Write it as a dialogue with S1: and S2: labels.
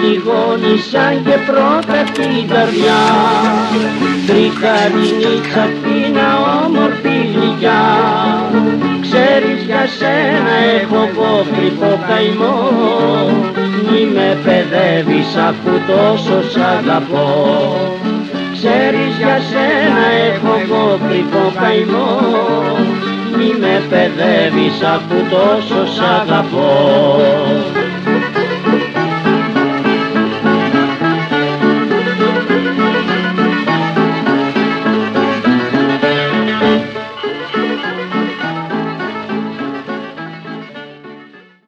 S1: πληγώνησαν και πρώτα την καρδιά. Τρικαρινίτσα πίνα όμορφη γλυκιά, ξέρεις για σένα έχω εγώ κρυφό καημό, μη με παιδεύεις αφού τόσο σ' αγαπώ. Ξέρεις για σένα έχω εγώ κρυφό καημό, μη με παιδεύεις αφού τόσο σ' αγαπώ.